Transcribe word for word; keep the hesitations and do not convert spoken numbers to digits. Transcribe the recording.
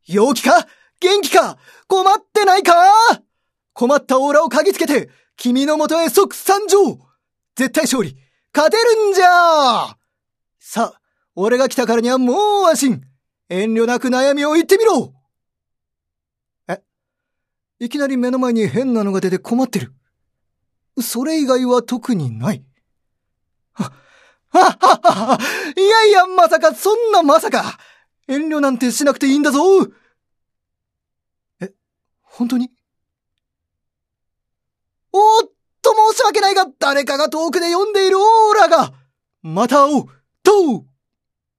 陽気か元気か困ってないか困ったオーラを嗅ぎつけて、君のもとへ即参上。絶対勝利、勝てるんじゃ。さあ、俺が来たからにはもう安心。遠慮なく悩みを言ってみろ。え、いきなり目の前に変なのが出て困ってる。それ以外は特にない。は、はっはっは、いやいや、まさか、そんなまさか。遠慮なんてしなくていいんだぞ。え、本当に？おーっと申し訳ないが、誰かが遠くで読んでいるオーラが。また会おう。とう